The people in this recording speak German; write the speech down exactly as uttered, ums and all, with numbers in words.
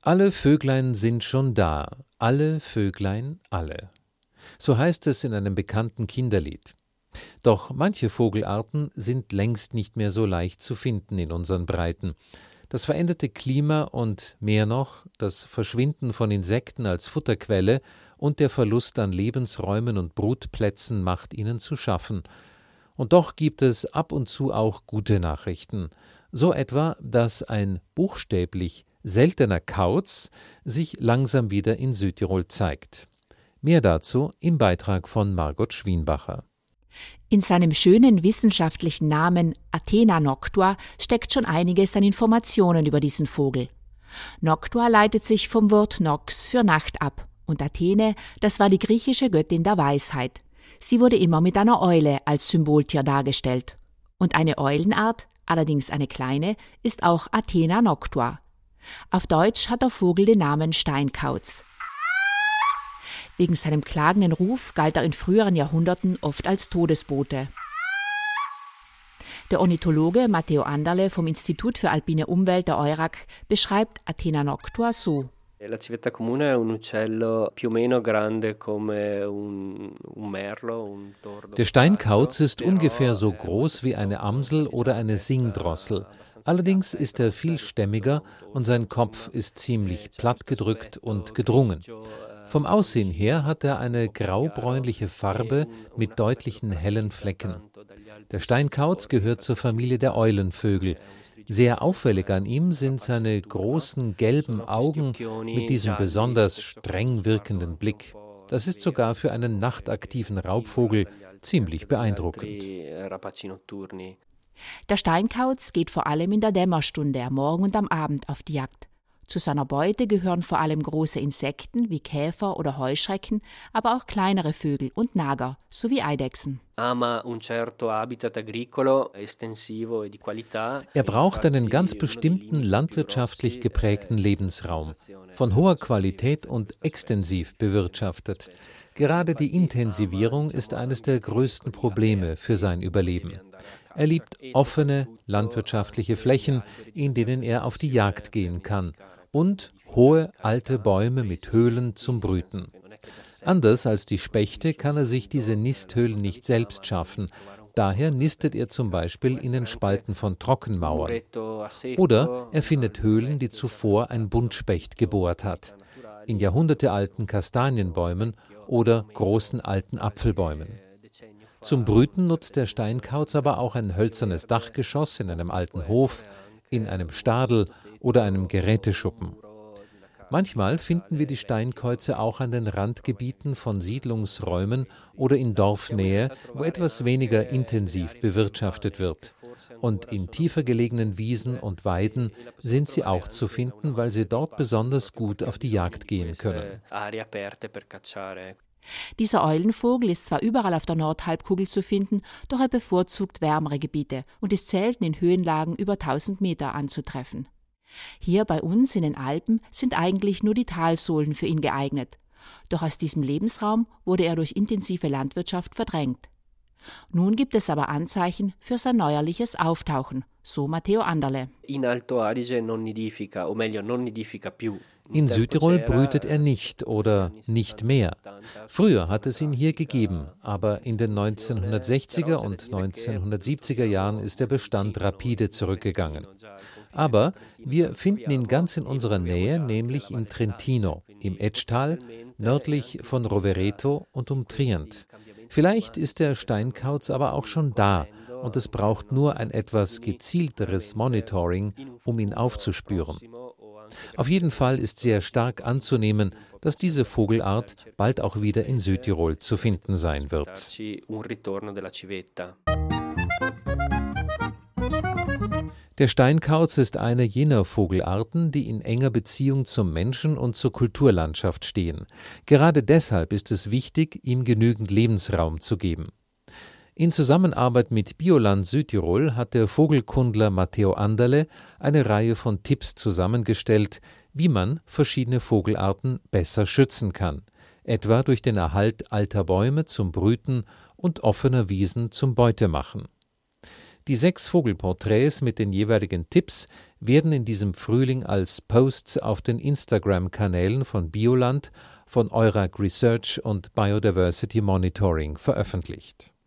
Alle Vöglein sind schon da, alle Vöglein alle. So heißt es in einem bekannten Kinderlied. Doch manche Vogelarten sind längst nicht mehr so leicht zu finden in unseren Breiten. Das veränderte Klima und mehr noch, das Verschwinden von Insekten als Futterquelle und der Verlust an Lebensräumen und Brutplätzen macht ihnen zu schaffen. Und doch gibt es ab und zu auch gute Nachrichten. So etwa, dass ein buchstäblich seltener Kauz sich langsam wieder in Südtirol zeigt. Mehr dazu im Beitrag von Margot Schwienbacher. In seinem schönen wissenschaftlichen Namen Athena noctua steckt schon einiges an Informationen über diesen Vogel. Noctua leitet sich vom Wort nox für Nacht ab und Athene, das war die griechische Göttin der Weisheit. Sie wurde immer mit einer Eule als Symboltier dargestellt. Und eine Eulenart, allerdings eine kleine, ist auch Athena noctua. Auf Deutsch hat der Vogel den Namen Steinkauz. Wegen seinem klagenden Ruf galt er in früheren Jahrhunderten oft als Todesbote. Der Ornithologe Matteo Anderle vom Institut für alpine Umwelt der EURAC beschreibt Athena noctua so. La civetta comune è un uccello più o meno grande come un, un merlo, un tordo. Der Steinkauz ist ungefähr so groß wie eine Amsel oder eine Singdrossel. Allerdings ist er viel stämmiger und sein Kopf ist ziemlich plattgedrückt und gedrungen. Vom Aussehen her hat er eine graubräunliche Farbe mit deutlichen hellen Flecken. Der Steinkauz gehört zur Familie der Eulenvögel. Sehr auffällig an ihm sind seine großen gelben Augen mit diesem besonders streng wirkenden Blick. Das ist sogar für einen nachtaktiven Raubvogel ziemlich beeindruckend. Der Steinkauz geht vor allem in der Dämmerstunde am Morgen und am Abend auf die Jagd. Zu seiner Beute gehören vor allem große Insekten wie Käfer oder Heuschrecken, aber auch kleinere Vögel und Nager sowie Eidechsen. Er braucht einen ganz bestimmten landwirtschaftlich geprägten Lebensraum, von hoher Qualität und extensiv bewirtschaftet. Gerade die Intensivierung ist eines der größten Probleme für sein Überleben. Er liebt offene landwirtschaftliche Flächen, in denen er auf die Jagd gehen kann, und hohe alte Bäume mit Höhlen zum Brüten. Anders als die Spechte kann er sich diese Nisthöhlen nicht selbst schaffen. Daher nistet er zum Beispiel in den Spalten von Trockenmauern. Oder er findet Höhlen, die zuvor ein Buntspecht gebohrt hat, in jahrhundertealten Kastanienbäumen oder großen alten Apfelbäumen. Zum Brüten nutzt der Steinkauz aber auch ein hölzernes Dachgeschoss in einem alten Hof, in einem Stadel oder einem Geräteschuppen. Manchmal finden wir die Steinkäuze auch an den Randgebieten von Siedlungsräumen oder in Dorfnähe, wo etwas weniger intensiv bewirtschaftet wird. Und in tiefer gelegenen Wiesen und Weiden sind sie auch zu finden, weil sie dort besonders gut auf die Jagd gehen können. Dieser Eulenvogel ist zwar überall auf der Nordhalbkugel zu finden, doch er bevorzugt wärmere Gebiete und ist selten in Höhenlagen über tausend Meter anzutreffen. Hier bei uns in den Alpen sind eigentlich nur die Talsohlen für ihn geeignet. Doch aus diesem Lebensraum wurde er durch intensive Landwirtschaft verdrängt. Nun gibt es aber Anzeichen für sein neuerliches Auftauchen, so Matteo Anderle. In Alto Adige non nidifica, o meglio non nidifica più. In Südtirol brütet er nicht oder nicht mehr. Früher hat es ihn hier gegeben, aber in den neunzehnhundertsechziger und neunzehnhundertsiebziger Jahren ist der Bestand rapide zurückgegangen. Aber wir finden ihn ganz in unserer Nähe, nämlich in Trentino, im Etschtal, nördlich von Rovereto und um Trient. Vielleicht ist der Steinkauz aber auch schon da und es braucht nur ein etwas gezielteres Monitoring, um ihn aufzuspüren. Auf jeden Fall ist sehr stark anzunehmen, dass diese Vogelart bald auch wieder in Südtirol zu finden sein wird. Der Steinkauz ist eine jener Vogelarten, die in enger Beziehung zum Menschen und zur Kulturlandschaft stehen. Gerade deshalb ist es wichtig, ihm genügend Lebensraum zu geben. In Zusammenarbeit mit Bioland Südtirol hat der Vogelkundler Matteo Anderle eine Reihe von Tipps zusammengestellt, wie man verschiedene Vogelarten besser schützen kann, etwa durch den Erhalt alter Bäume zum Brüten und offener Wiesen zum Beutemachen. Die sechs Vogelporträts mit den jeweiligen Tipps werden in diesem Frühling als Posts auf den Instagram-Kanälen von Bioland, von Eurac Research und Biodiversity Monitoring veröffentlicht.